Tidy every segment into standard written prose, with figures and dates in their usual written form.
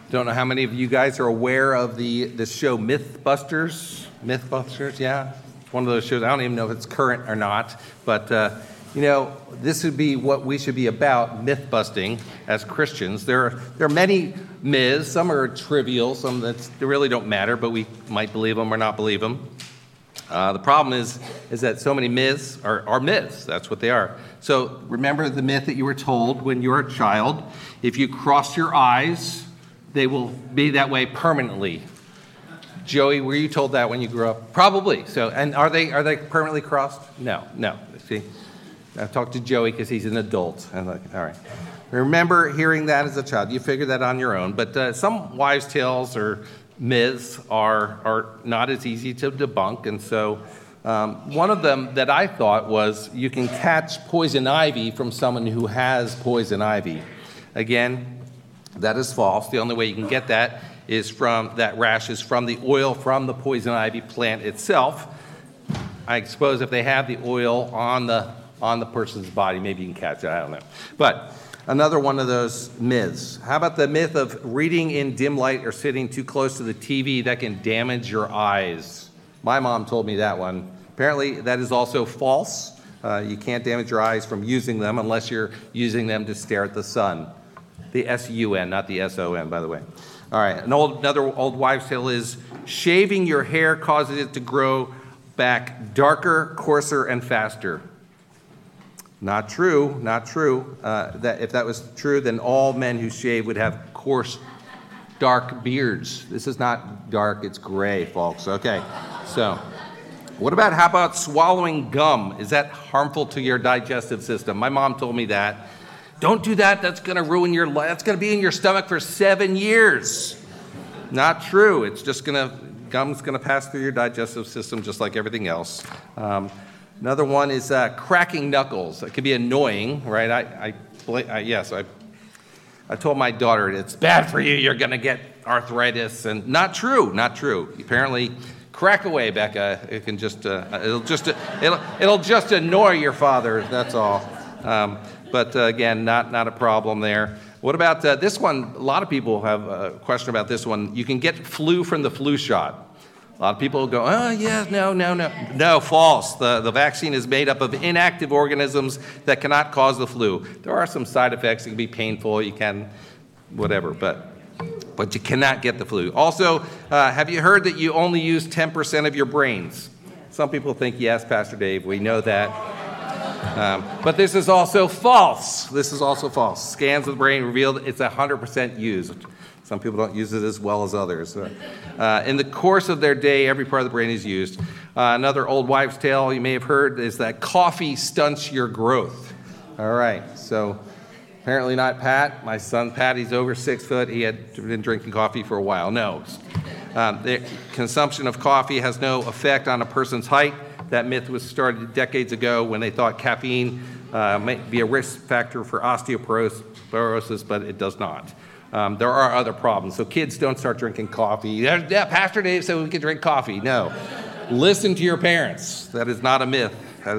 Don't know how many of you guys are aware of the show Mythbusters. Mythbusters, yeah. It's one of those shows. I don't even know if it's current or not. But, this would be what we should be about, myth-busting as Christians. There are many myths. Some are trivial. Some they really don't matter, but we might believe them or not believe them. The problem is that so many myths are myths. That's what they are. So remember the myth that you were told when you were a child. If you cross your eyes, they will be that way permanently. Joey, were you told that when you grew up? Probably. So, and are they permanently crossed? No. See, I've talked to Joey because he's an adult. I'm like, all right. Remember hearing that as a child. You figured that on your own. But some wives' tales or myths are not as easy to debunk. And so one of them that I thought was you can catch poison ivy from someone who has poison ivy. Again, that is false. The only way you can get that is from that rash is from the oil from the poison ivy plant itself. I suppose if they have the oil on the person's body, maybe you can catch it. I don't know. But another one of those myths. How about the myth of reading in dim light or sitting too close to the TV that can damage your eyes? My mom told me that one. Apparently, that is also false. You can't damage your eyes from using them unless you're using them to stare at the sun. The S-U-N, not the S-O-N, by the way. All right, another old wives' tale is shaving your hair causes it to grow back darker, coarser, and faster. Not true. That if that was true, then all men who shave would have coarse, dark beards. This is not dark, it's gray, folks. Okay, so how about swallowing gum? Is that harmful to your digestive system? My mom told me that. Don't do that. That's going to ruin your life. That's going to be in your stomach for 7 years. Not true. It's just gum's going to pass through your digestive system just like everything else. Another one is cracking knuckles. It can be annoying, right? I told my daughter it's bad for you. You're going to get arthritis, and not true. Apparently, crack away, Becca. It can just it'll just annoy your father. That's all. But again, not a problem there. What about this one? A lot of people have a question about this one. You can get flu from the flu shot. A lot of people go, oh, yeah, no. No, false. The vaccine is made up of inactive organisms that cannot cause the flu. There are some side effects. It can be painful. You can, whatever, but you cannot get the flu. Also, have you heard that you only use 10% of your brains? Some people think, yes, Pastor Dave, we know that. But this is also false. Scans of the brain revealed it's 100% used. Some people don't use it as well as others. In the course of their day, every part of the brain is used. Another old wives' tale you may have heard is that coffee stunts your growth. All right, so apparently not Pat. My son Pat, he's over 6 foot. He had been drinking coffee for a while. No. The consumption of coffee has no effect on a person's height. That myth was started decades ago when they thought caffeine might be a risk factor for osteoporosis, but it does not. There are other problems. So kids don't start drinking coffee. Yeah, Pastor Dave said we could drink coffee. No. Listen to your parents. That is not a myth.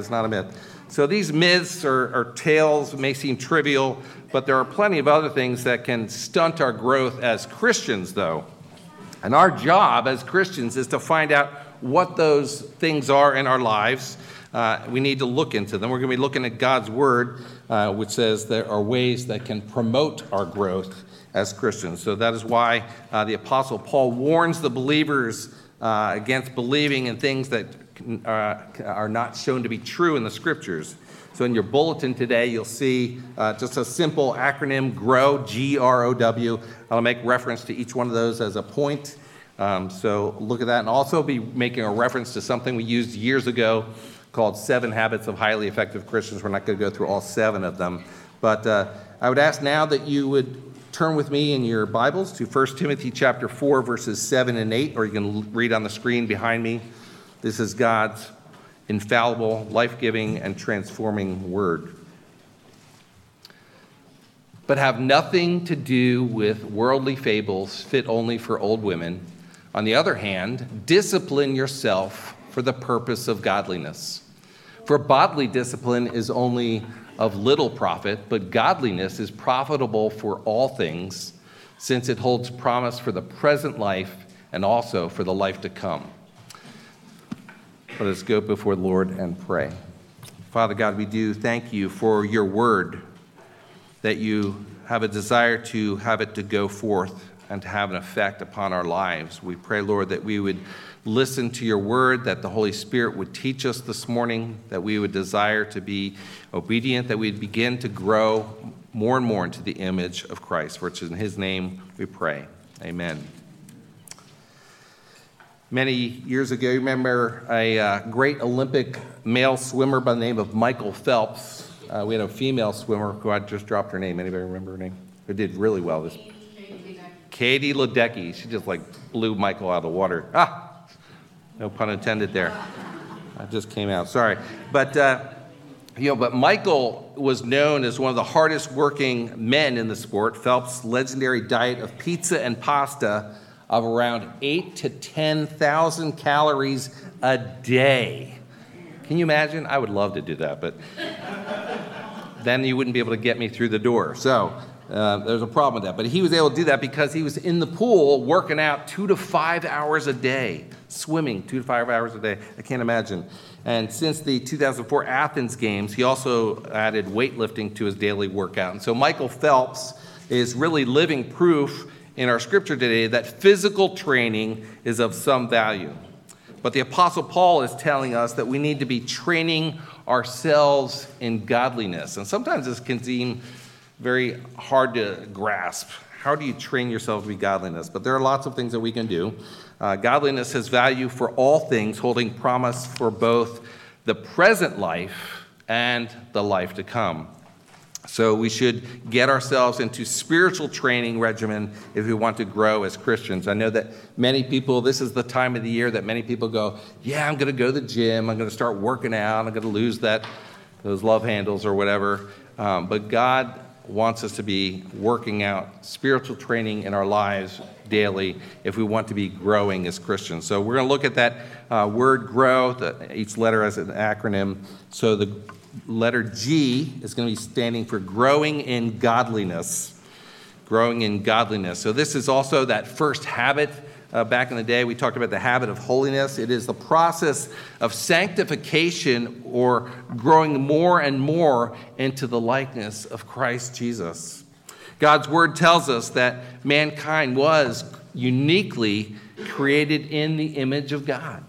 So these myths or tales may seem trivial, but there are plenty of other things that can stunt our growth as Christians, though. And our job as Christians is to find out what those things are in our lives. We need to look into them. We're going to be looking at God's Word, which says there are ways that can promote our growth as Christians. So that is why the Apostle Paul warns the believers against believing in things that are not shown to be true in the Scriptures. So in your bulletin today, you'll see just a simple acronym, GROW, G-R-O-W. I'll make reference to each one of those as a point. So look at that, and also be making a reference to something we used years ago called 7 Habits of Highly Effective Christians. We're not going to go through all 7 of them. But I would ask now that you would turn with me in your Bibles to 1 Timothy chapter 4, verses 7 and 8, or you can read on the screen behind me. This is God's infallible, life-giving, and transforming Word. But have nothing to do with worldly fables fit only for old women. On the other hand, discipline yourself for the purpose of godliness. For bodily discipline is only of little profit, but godliness is profitable for all things, since it holds promise for the present life and also for the life to come. Let us go before the Lord and pray. Father God, we do thank you for your word, that you have a desire to have it to go forth and to have an effect upon our lives. We pray, Lord, that we would listen to your word, that the Holy Spirit would teach us this morning, that we would desire to be obedient, that we'd begin to grow more and more into the image of Christ, which is in his name we pray. Amen. Many years ago, you remember a great Olympic male swimmer by the name of Michael Phelps. We had a female swimmer who I just dropped her name. Anybody remember her name? Who did really well. Katie Ledecky. She just blew Michael out of the water. No pun intended there. That just came out. Sorry. But Michael was known as one of the hardest working men in the sport. Phelps' legendary diet of pizza and pasta of around 8,000 to 10,000 calories a day. Can you imagine? I would love to do that, but then you wouldn't be able to get me through the door. So there's a problem with that. But he was able to do that because he was in the pool working out 2 to 5 hours a day, swimming 2 to 5 hours a day. I can't imagine. And since the 2004 Athens Games, he also added weightlifting to his daily workout. And so Michael Phelps is really living proof in our scripture today that physical training is of some value. But the Apostle Paul is telling us that we need to be training ourselves in godliness. And sometimes this can seem very hard to grasp. How do you train yourself to be godliness? But there are lots of things that we can do. Godliness has value for all things, holding promise for both the present life and the life to come. So we should get ourselves into spiritual training regimen if we want to grow as Christians. I know that many people, this is the time of the year that many people go, yeah, I'm going to go to the gym. I'm going to start working out. I'm going to lose those love handles or whatever. But God wants us to be working out spiritual training in our lives daily if we want to be growing as Christians. So we're going to look at that word grow. Each letter has an acronym. So the letter G is going to be standing for growing in godliness. Growing in godliness. So this is also that first habit. Back in the day, we talked about the habit of holiness. It is the process of sanctification or growing more and more into the likeness of Christ Jesus. God's word tells us that mankind was uniquely created in the image of God.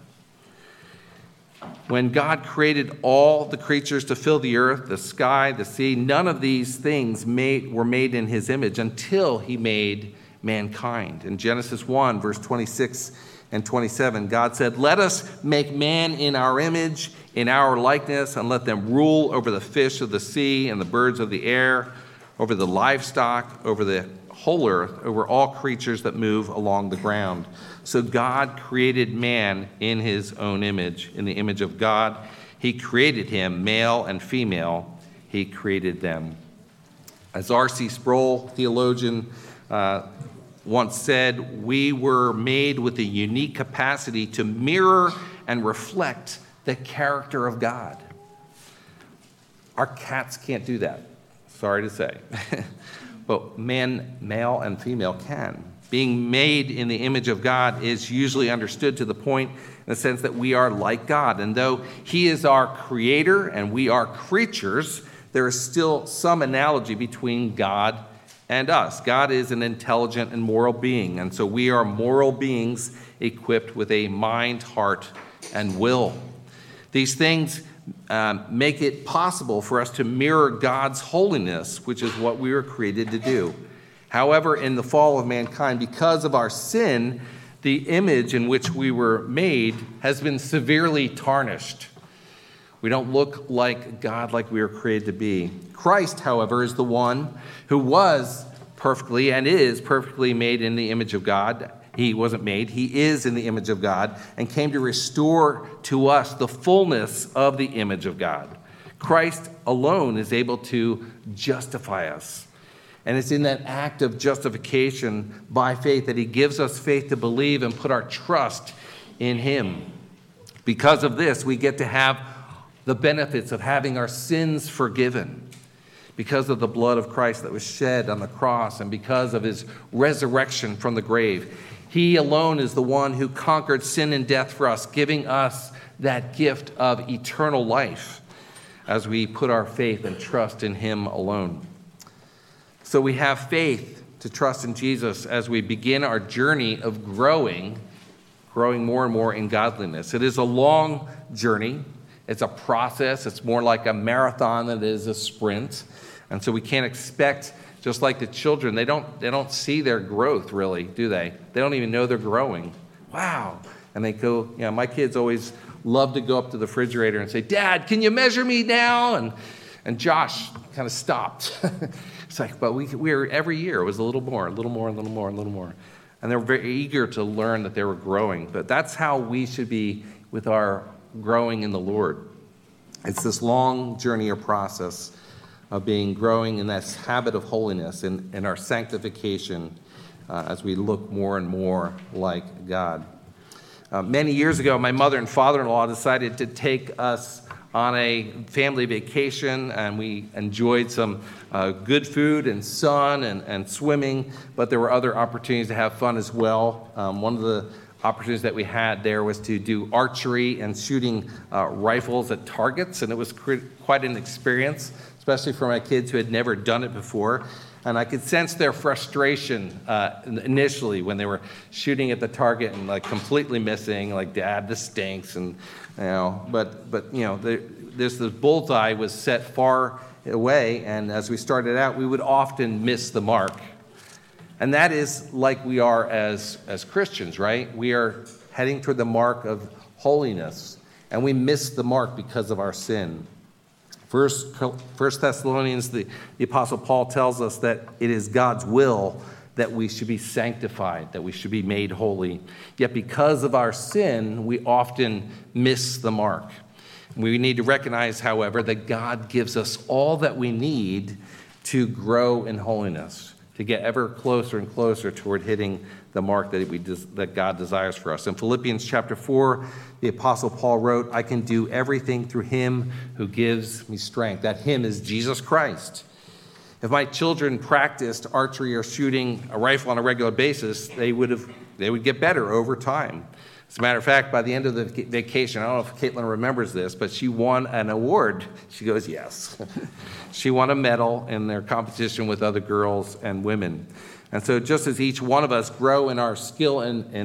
When God created all the creatures to fill the earth, the sky, the sea, none of these things were made in his image until he made mankind. In Genesis 1, verse 26 and 27, God said, "Let us make man in our image, in our likeness, and let them rule over the fish of the sea and the birds of the air, over the livestock, over the whole earth, over all creatures that move along the ground." So God created man in his own image. In the image of God, he created him, male and female, he created them. As R.C. Sproul, theologian, once said, we were made with a unique capacity to mirror and reflect the character of God. Our cats can't do that, sorry to say. But man, male and female can. Being made in the image of God is usually understood to the point in the sense that we are like God. And though he is our creator and we are creatures, there is still some analogy between God and us. God is an intelligent and moral being, and so we are moral beings equipped with a mind, heart, and will. These things make it possible for us to mirror God's holiness, which is what we were created to do. However, in the fall of mankind, because of our sin, the image in which we were made has been severely tarnished. We don't look like God like we were created to be. Christ, however, is the one who was perfectly and is perfectly made in the image of God. He wasn't made, he is in the image of God and came to restore to us the fullness of the image of God. Christ alone is able to justify us. And it's in that act of justification by faith that he gives us faith to believe and put our trust in him. Because of this, we get to have the benefits of having our sins forgiven. because of the blood of Christ that was shed on the cross and because of his resurrection from the grave. He alone is the one who conquered sin and death for us, giving us that gift of eternal life as we put our faith and trust in him alone. So we have faith to trust in Jesus as we begin our journey of growing more and more in godliness. It is a long journey. It's a process. It's more like a marathon than it is a sprint. And so we can't expect, just like the children, they don't see their growth really, do they? They don't even know they're growing. Wow. And they go, my kids always love to go up to the refrigerator and say, "Dad, can you measure me now?" And Josh kind of stopped. It's like, but we were every year, it was a little more. And they were very eager to learn that they were growing. But that's how we should be with our growing in the Lord. It's this long journey or process of growing in this habit of holiness and our sanctification as we look more and more like God. Many years ago, my mother and father-in-law decided to take us on a family vacation, and we enjoyed some good food and sun and swimming, but there were other opportunities to have fun as well. One of the opportunities that we had there was to do archery and shooting rifles at targets, and it was quite an experience, especially for my kids who had never done it before. And I could sense their frustration initially when they were shooting at the target and like completely missing, like, "Dad, this stinks," and but this bullseye was set far away, and as we started out, we would often miss the mark. And that is like we are as Christians, right? We are heading toward the mark of holiness, and we miss the mark because of our sin. First Thessalonians, the Apostle Paul tells us that it is God's will that we should be sanctified, that we should be made holy. Yet because of our sin, we often miss the mark. We need to recognize, however, that God gives us all that we need to grow in holiness, to get ever closer and closer toward hitting the mark that God desires for us. In Philippians chapter 4, the Apostle Paul wrote, "I can do everything through him who gives me strength." That him is Jesus Christ. If my children practiced archery or shooting a rifle on a regular basis, they would get better over time. As a matter of fact, by the end of the vacation, I don't know if Caitlin remembers this, but she won an award. She goes, "Yes." She won a medal in their competition with other girls and women. And so just as each one of us grow in our skill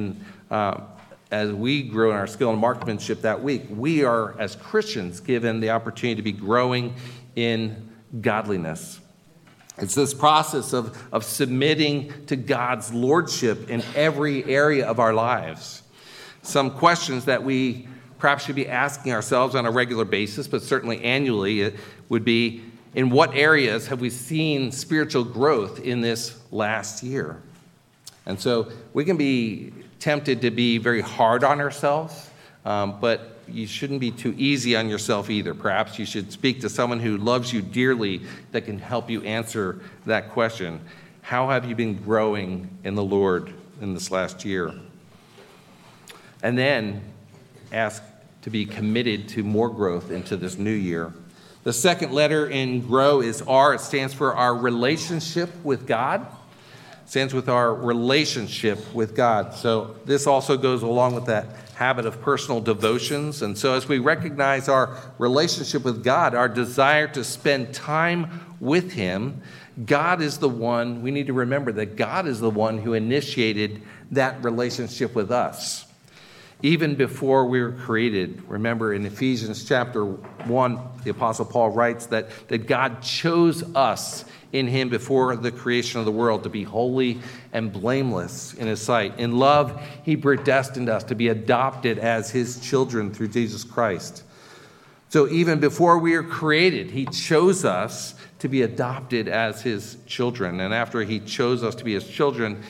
as we grow in our skill and marksmanship that week, we are, as Christians, given the opportunity to be growing in godliness. It's this process of submitting to God's lordship in every area of our lives. Some questions that we perhaps should be asking ourselves on a regular basis, but certainly annually, would be, in what areas have we seen spiritual growth in this last year? And so we can be tempted to be very hard on ourselves, but you shouldn't be too easy on yourself either. Perhaps you should speak to someone who loves you dearly that can help you answer that question. How have you been growing in the Lord in this last year? And then ask to be committed to more growth into this new year. The second letter in GROW is R. It stands for our relationship with God. It stands with our relationship with God. So this also goes along with that habit of personal devotions. And so as we recognize our relationship with God, our desire to spend time with him, God is the one, we need to remember that God is the one who initiated that relationship with us. Even before we were created, remember in Ephesians chapter 1, the Apostle Paul writes that God chose us in him before the creation of the world to be holy and blameless in his sight. In love, he predestined us to be adopted as his children through Jesus Christ. So even before we were created, he chose us to be adopted as his children. And after he chose us to be his children,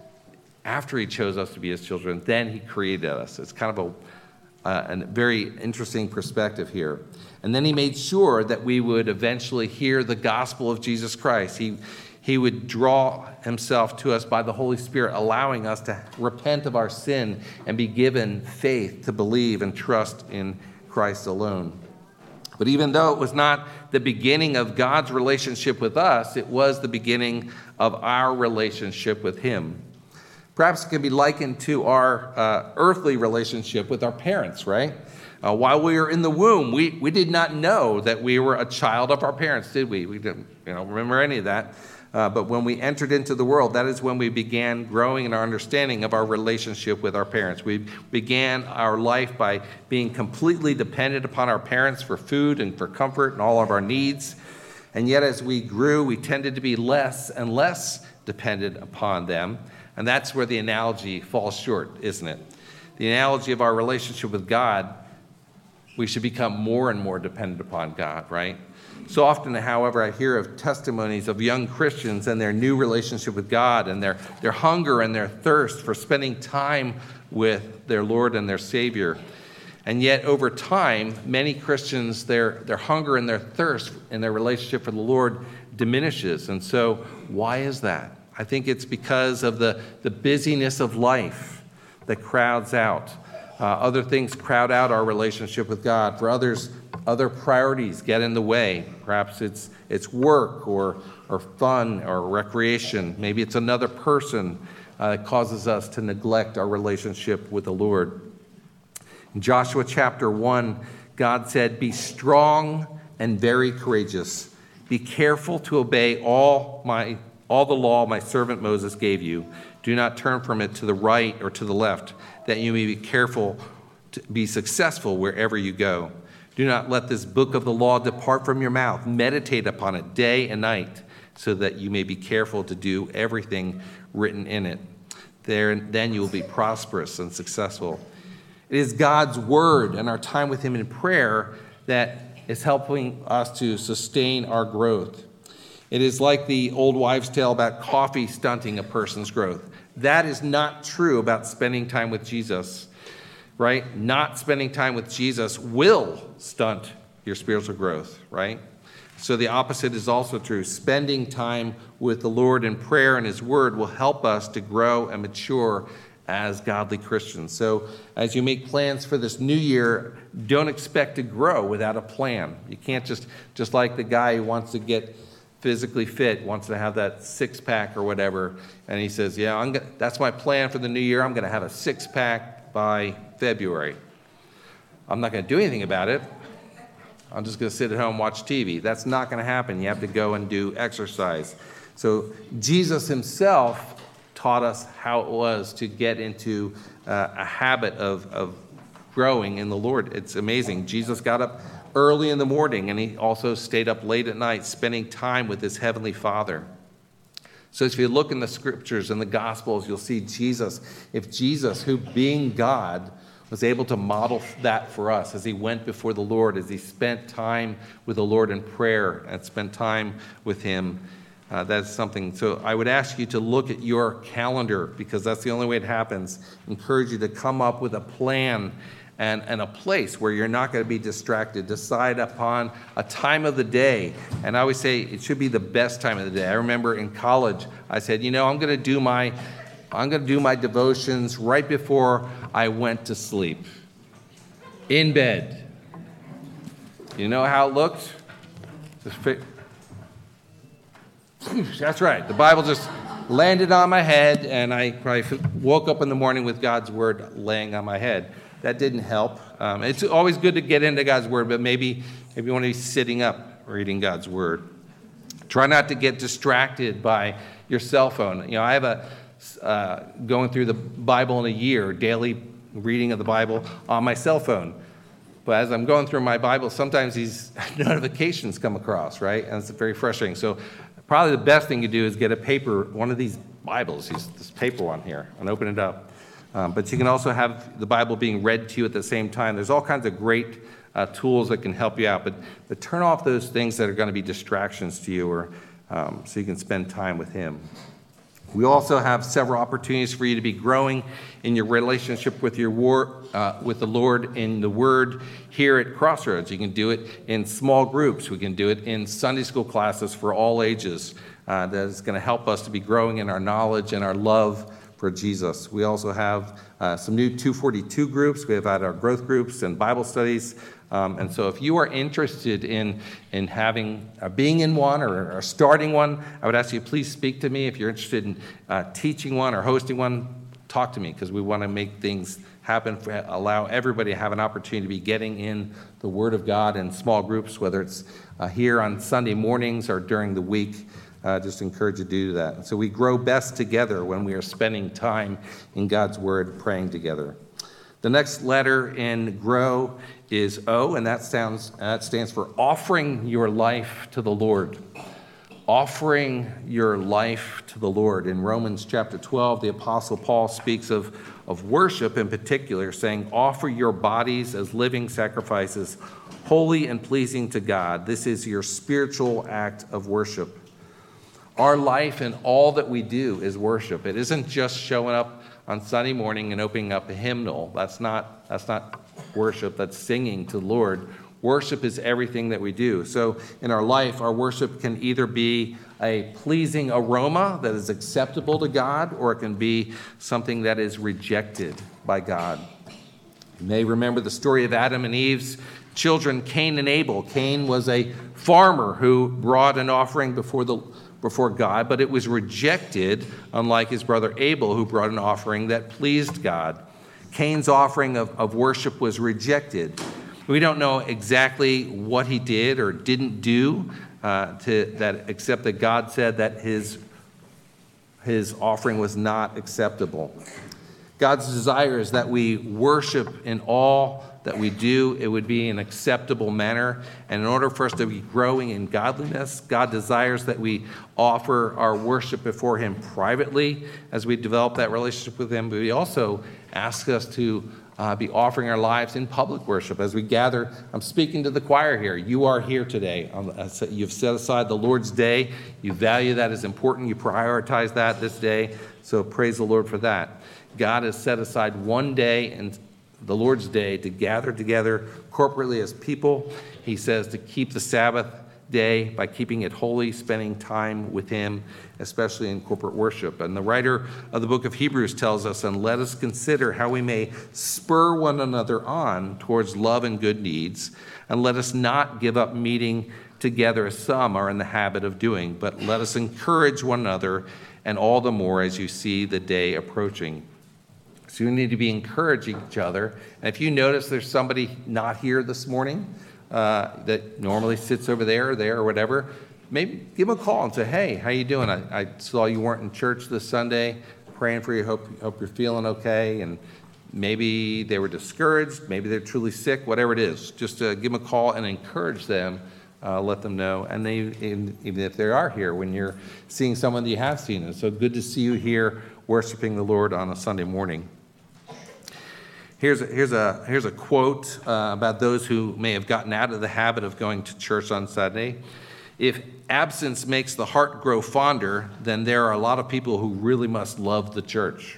then he created us. It's kind of a very interesting perspective here. And then he made sure that we would eventually hear the gospel of Jesus Christ. He would draw himself to us by the Holy Spirit, allowing us to repent of our sin and be given faith to believe and trust in Christ alone. But even though it was not the beginning of God's relationship with us, it was the beginning of our relationship with him. Perhaps it can be likened to our earthly relationship with our parents, right? While we were in the womb, we did not know that we were a child of our parents, did we? We didn't remember any of that. But when we entered into the world, that is when we began growing in our understanding of our relationship with our parents. We began our life by being completely dependent upon our parents for food and for comfort and all of our needs. And yet as we grew, we tended to be less and less dependent upon them. And that's where the analogy falls short, isn't it? The analogy of our relationship with God, we should become more and more dependent upon God, right? So often, however, I hear of testimonies of young Christians and their new relationship with God and their hunger and their thirst for spending time with their Lord and their Savior. And yet, over time, many Christians, their hunger and their thirst in their relationship with the Lord diminishes. And so, why is that? I think it's because of the busyness of life that crowds out. Other things crowd out our relationship with God. For others, other priorities get in the way. Perhaps it's work or fun or recreation. Maybe it's another person that causes us to neglect our relationship with the Lord. In Joshua chapter 1, God said, "Be strong and very courageous. Be careful to obey all the law my servant Moses gave you. Do not turn from it to the right or to the left, that you may be careful to be successful wherever you go. Do not let this book of the law depart from your mouth. Meditate upon it day and night, so that you may be careful to do everything written in it. Then you will be prosperous and successful." It is God's word and our time with him in prayer that is helping us to sustain our growth. It is like the old wives' tale about coffee stunting a person's growth. That is not true about spending time with Jesus, right? Not spending time with Jesus will stunt your spiritual growth, right? So the opposite is also true. Spending time with the Lord in prayer and his word will help us to grow and mature as godly Christians. So as you make plans for this new year, don't expect to grow without a plan. You can't just like the guy who wants to get physically fit, wants to have that six-pack or whatever, and he says, that's my plan for the new year. I'm going to have a six-pack by February. I'm not going to do anything about it. I'm just going to sit at home and watch TV. That's not going to happen. You have to go and do exercise. So Jesus himself taught us how it was to get into a habit of growing in the Lord. It's amazing. Jesus got up early in the morning, and he also stayed up late at night, spending time with his heavenly Father. So if you look in the scriptures and the Gospels, you'll see Jesus. If Jesus, who being God, was able to model that for us as he went before the Lord, as he spent time with the Lord in prayer and spent time with him, that's something. So I would ask you to look at your calendar, because that's the only way it happens. Encourage you to come up with a plan and a place where you're not going to be distracted. Decide upon a time of the day. And I always say it should be the best time of the day. I remember in college, I said, I'm going to do my devotions right before I went to sleep. In bed. You know how it looked? That's right. The Bible just landed on my head, and I woke up in the morning with God's word laying on my head. That didn't help. It's always good to get into God's word, but maybe you want to be sitting up reading God's word. Try not to get distracted by your cell phone. I have going through the Bible in a year, daily reading of the Bible on my cell phone. But as I'm going through my Bible, sometimes these notifications come across, right? And it's very frustrating. So probably the best thing to do is get one of these Bibles, this paper one here, and open it up. But you can also have the Bible being read to you at the same time. There's all kinds of great tools that can help you out. But turn off those things that are going to be distractions to you, or so you can spend time with him. We also have several opportunities for you to be growing in your relationship with with the Lord in the Word here at Crossroads. You can do it in small groups. We can do it in Sunday school classes for all ages. That is going to help us to be growing in our knowledge and our love for Jesus. We also have some new 242 groups. We have had our growth groups and Bible studies. And so if you are interested in having being in one or starting one, I would ask you please speak to me. If you're interested in teaching one or hosting one, talk to me, because we want to make things happen, allow everybody to have an opportunity to be getting in the Word of God in small groups, whether it's here on Sunday mornings or during the week. Just encourage you to do that. So we grow best together when we are spending time in God's Word, praying together. The next letter in grow is O, and that stands for offering your life to the Lord. Offering your life to the Lord. In Romans chapter 12, the Apostle Paul speaks of worship in particular, saying, offer your bodies as living sacrifices, holy and pleasing to God. This is your spiritual act of worship. Our life and all that we do is worship. It isn't just showing up on Sunday morning and opening up a hymnal. That's not worship, that's singing to the Lord. Worship is everything that we do. So in our life, our worship can either be a pleasing aroma that is acceptable to God, or it can be something that is rejected by God. You may remember the story of Adam and Eve's children, Cain and Abel. Cain was a farmer who brought an offering before God, but it was rejected, unlike his brother Abel, who brought an offering that pleased God. Cain's offering of worship was rejected. We don't know exactly what he did or didn't do, except that God said that his offering was not acceptable. God's desire is that we worship in all that we do. It would be an acceptable manner. And in order for us to be growing in godliness, God desires that we offer our worship before him privately as we develop that relationship with him. But he also asks us to be offering our lives in public worship as we gather. I'm speaking to the choir here. You are here today. You've set aside the Lord's Day. You value that as important. You prioritize that this day. So praise the Lord for that. God has set aside one day, and the Lord's Day, to gather together corporately as people. He says to keep the Sabbath day by keeping it holy, spending time with him, especially in corporate worship. And the writer of the book of Hebrews tells us, and let us consider how we may spur one another on towards love and good deeds, and let us not give up meeting together as some are in the habit of doing, but let us encourage one another, and all the more as you see the day approaching. So you need to be encouraging each other. And if you notice there's somebody not here this morning that normally sits over there or whatever, maybe give them a call and say, hey, how you doing? I saw you weren't in church this Sunday. Praying for you. Hope you're feeling okay. And maybe they were discouraged. Maybe they're truly sick. Whatever it is, just give them a call and encourage them. Let them know. And even if they are here, when you're seeing someone that you have seen. And so good to see you here worshiping the Lord on a Sunday morning. Here's a quote about those who may have gotten out of the habit of going to church on Sunday. If absence makes the heart grow fonder, then there are a lot of people who really must love the church.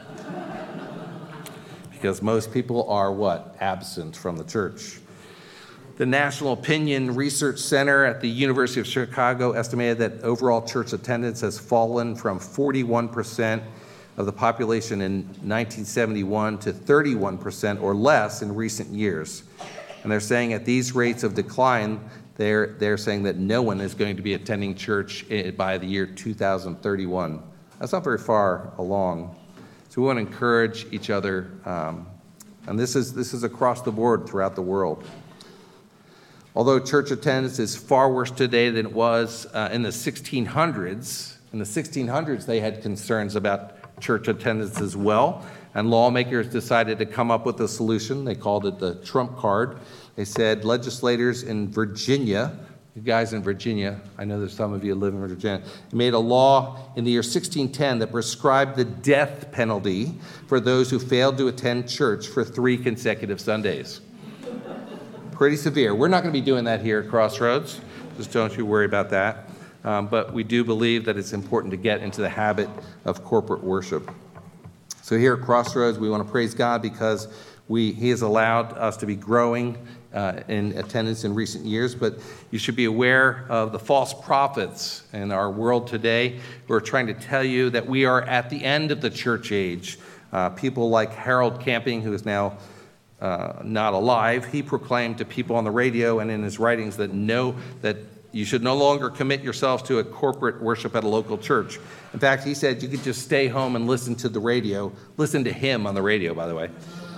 Because most people are what? Absent from the church. The National Opinion Research Center at the University of Chicago estimated that overall church attendance has fallen from 41% of the population in 1971 to 31% or less in recent years. And they're saying at these rates of decline, they're saying that no one is going to be attending church by the year 2031. That's not very far along. So we want to encourage each other, and this is across the board throughout the world. Although church attendance is far worse today than it was in the 1600s. In the 1600s, they had concerns about church attendance as well, and lawmakers decided to come up with a solution. They called it the Trump card. They said legislators in Virginia, you guys in Virginia, I know there's some of you live in Virginia, made a law in the year 1610 that prescribed the death penalty for those who failed to attend church for 3 consecutive Sundays. Pretty severe. We're not going to be doing that here at Crossroads. Just don't you worry about that. But we do believe that it's important to get into the habit of corporate worship. So here at Crossroads, we want to praise God because He has allowed us to be growing in attendance in recent years, but you should be aware of the false prophets in our world today who are trying to tell you that we are at the end of the church age. People like Harold Camping, who is now not alive, he proclaimed to people on the radio and in his writings that you should no longer commit yourselves to a corporate worship at a local church. In fact, he said you could just stay home and listen to the radio. Listen to him on the radio, by the way.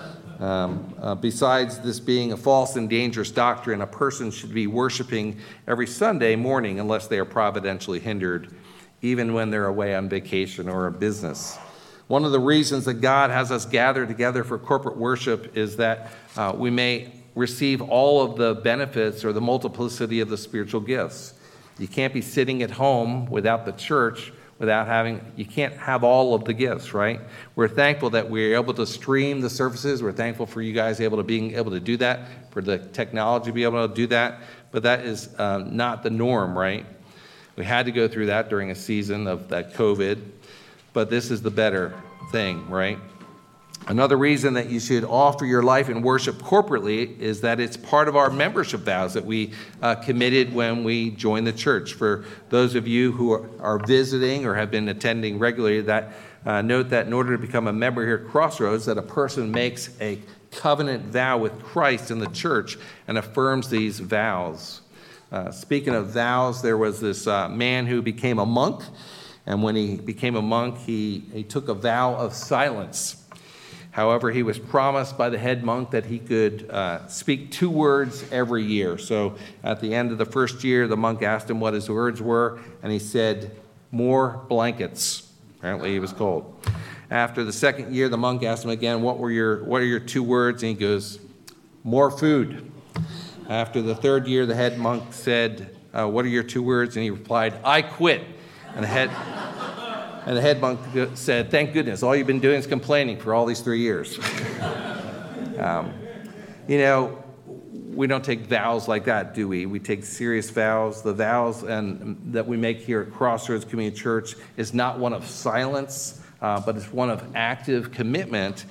Besides this being a false and dangerous doctrine, a person should be worshiping every Sunday morning unless they are providentially hindered, even when they're away on vacation or on business. One of the reasons that God has us gather together for corporate worship is that we may receive all of the benefits or the multiplicity of the spiritual gifts. You can't be sitting at home without the church, you can't have all of the gifts, right? We're thankful that we're able to stream the services. We're thankful for you guys being able to do that, for the technology to be able to do that, but that is not the norm, right? We had to go through that during a season of that COVID, but this is the better thing, right? Another reason that you should offer your life in worship corporately is that it's part of our membership vows that we committed when we joined the church. For those of you who are visiting or have been attending regularly, note that in order to become a member here at Crossroads, that a person makes a covenant vow with Christ in the church and affirms these vows. Speaking of vows, there was this man who became a monk, and when he became a monk, he took a vow of silence. However, he was promised by the head monk that he could speak 2 words every year. So at the end of the first year, the monk asked him what his words were, and he said, "More blankets." Apparently he was cold. After the second year, the monk asked him again, what are your 2 words? And he goes, "More food." After the third year, the head monk said, "What are your 2 words?" And he replied, "I quit." And the head monk said, "Thank goodness, all you've been doing is complaining for all these 3 years." We don't take vows like that, do we? We take serious vows. The vows that we make here at Crossroads Community Church is not one of silence, but it's one of active commitment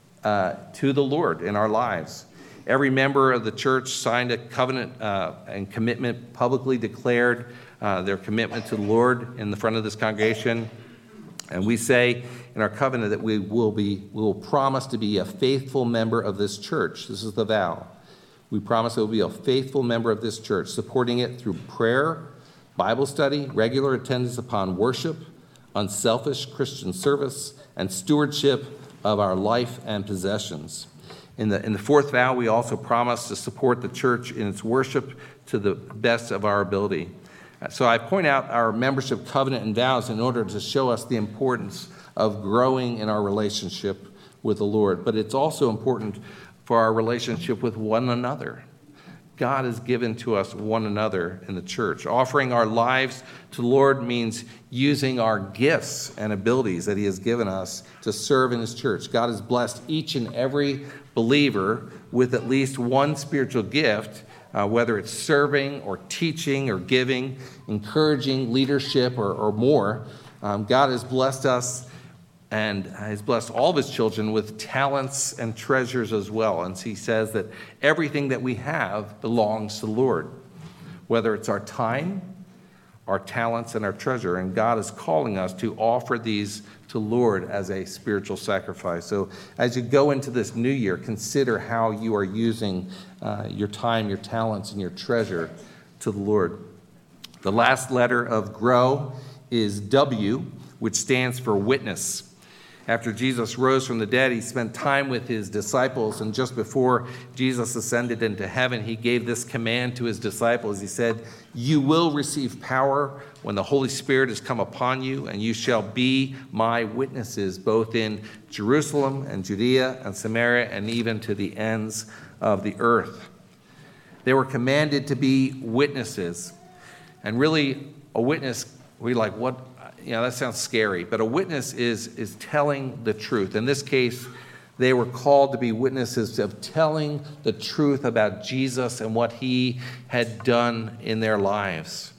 to the Lord in our lives. Every member of the church signed a covenant and commitment, publicly declared their commitment to the Lord in the front of this congregation. And we say in our covenant that we will promise to be a faithful member of this church. This is the vow. We promise that we'll be a faithful member of this church, supporting it through prayer, Bible study, regular attendance upon worship, unselfish Christian service, and stewardship of our life and possessions. In the fourth vow, we also promise to support the church in its worship to the best of our ability. So I point out our membership covenant and vows in order to show us the importance of growing in our relationship with the Lord. But it's also important for our relationship with one another. God has given to us one another in the church. Offering our lives to the Lord means using our gifts and abilities that He has given us to serve in His church. God has blessed each and every believer with at least one spiritual gift, whether it's serving or teaching or giving, encouraging, leadership, or more. God has blessed us and has blessed all of His children with talents and treasures as well. And He says that everything that we have belongs to the Lord, whether it's our time, our talents, and our treasure. And God is calling us to offer these to the Lord as a spiritual sacrifice. So as you go into this new year, consider how you are using your time, your talents, and your treasure to the Lord. The last letter of GROW is W, which stands for witness. After Jesus rose from the dead, He spent time with His disciples, and just before Jesus ascended into heaven, He gave this command to His disciples. He said, "You will receive power when the Holy Spirit has come upon you, and you shall be my witnesses, both in Jerusalem and Judea and Samaria, and even to the ends of the earth." They were commanded to be witnesses. And really, a witness, we like, what? That sounds scary, but a witness is telling the truth. In this case, they were called to be witnesses of telling the truth about Jesus and what He had done in their lives.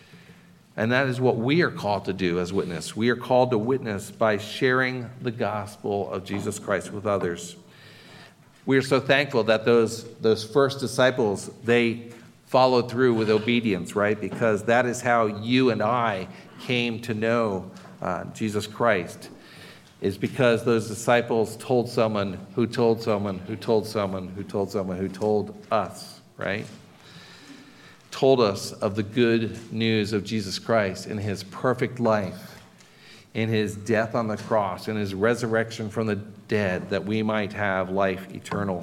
And that is what we are called to do as witness. We are called to witness by sharing the gospel of Jesus Christ with others. we are so thankful that those first disciples, they followed through with obedience, right? Because that is how you and I came to know Jesus Christ, is because those disciples told someone who told someone who told someone who told someone who told us, right? Told us of the good news of Jesus Christ in his perfect life, in his death on the cross, in his resurrection from the dead, that we might have life eternal.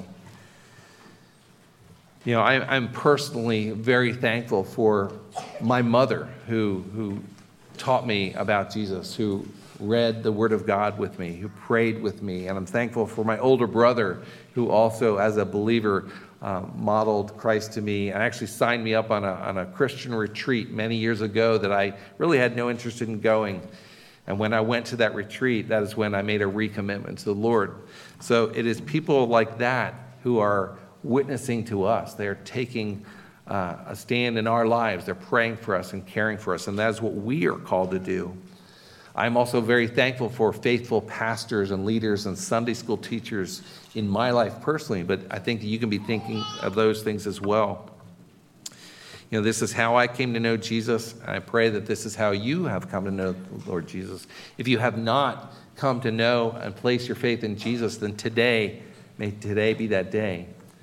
You know, I'm personally very thankful for my mother who taught me about Jesus, who read the Word of God with me, who prayed with me. And I'm thankful for my older brother who also, as a believer, modeled Christ to me and actually signed me up on a Christian retreat many years ago that I really had no interest in going. And when I went to that retreat, that is when I made a recommitment to the Lord. So it is people like that who are witnessing to us. They are taking a stand in our lives. They're praying for us and caring for us. And that is what we are called to do. I'm also very thankful for faithful pastors and leaders and Sunday school teachers in my life personally, but I think you can be thinking of those things as well. You know, this is how I came to know Jesus, and I pray that this is how you have come to know the Lord Jesus. If you have not come to know and place your faith in Jesus, then may today be that day.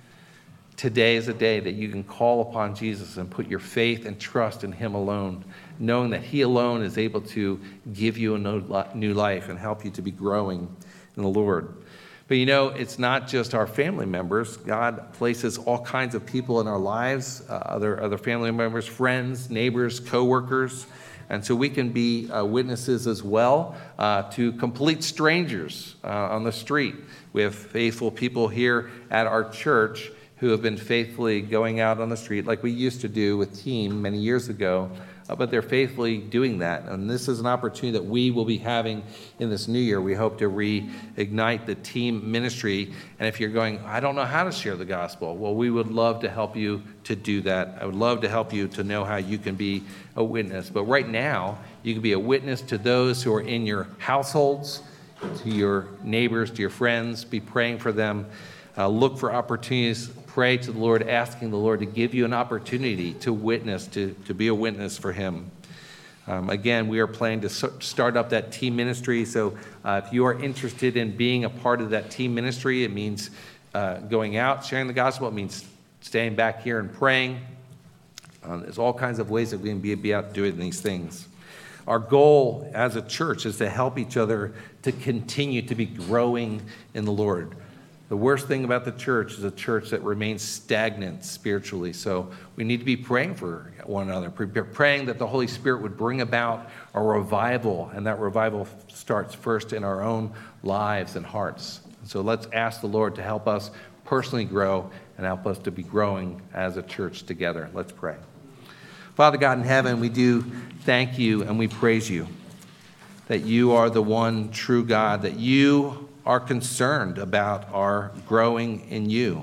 Today is a day that you can call upon Jesus and put your faith and trust in him alone, knowing that he alone is able to give you a new life and help you to be growing in the Lord. But you know, it's not just our family members. God places all kinds of people in our lives, other family members, friends, neighbors, co-workers. And so we can be witnesses as well to complete strangers on the street. We have faithful people here at our church who have been faithfully going out on the street like we used to do with Team many years ago, but they're faithfully doing that. And this is an opportunity that we will be having in this new year. We hope to reignite the Team ministry. And if you're going, I don't know how to share the gospel, well, we would love to help you to do that. I would love to help you to know how you can be a witness. But right now, you can be a witness to those who are in your households, to your neighbors, to your friends. Be praying for them. Look for opportunities. Pray to the Lord, asking the Lord to give you an opportunity to witness, to be a witness for him. Again, we are planning to start up that team ministry. So if you are interested in being a part of that team ministry, it means going out, sharing the gospel. It means staying back here and praying. There's all kinds of ways that we can be out doing these things. Our goal as a church is to help each other to continue to be growing in the Lord. The worst thing about the church is a church that remains stagnant spiritually. So we need to be praying for one another, praying that the Holy Spirit would bring about a revival, and that revival starts first in our own lives and hearts. So let's ask the Lord to help us personally grow and help us to be growing as a church together. Let's pray. Father God in heaven, we do thank you and we praise you that you are the one true God, that you are concerned about our growing in you.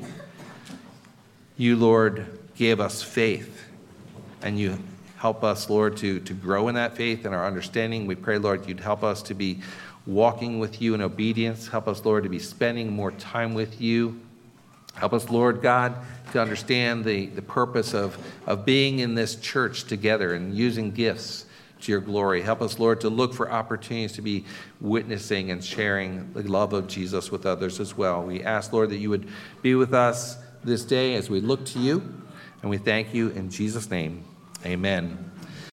You, Lord, gave us faith, and you help us, Lord, to grow in that faith and our understanding. We pray, Lord, you'd help us to be walking with you in obedience. Help us, Lord, to be spending more time with you. Help us, Lord God, to understand the purpose of being in this church together and using gifts to your glory. Help us, Lord, to look for opportunities to be witnessing and sharing the love of Jesus with others as well. We ask, Lord, that you would be with us this day as we look to you, and we thank you in Jesus' name. Amen.